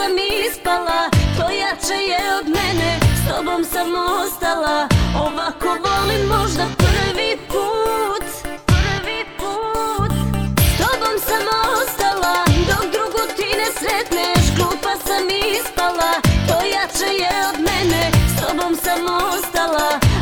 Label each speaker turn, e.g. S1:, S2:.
S1: sam ispala, to jače je od mene, s tobom sam ostala. Ovako volim možda prvi put, s tobom sam ostala, dok drugu ti ne sretneš. Glupa sam ispala, to jače je od mene, s tobom sam ostala.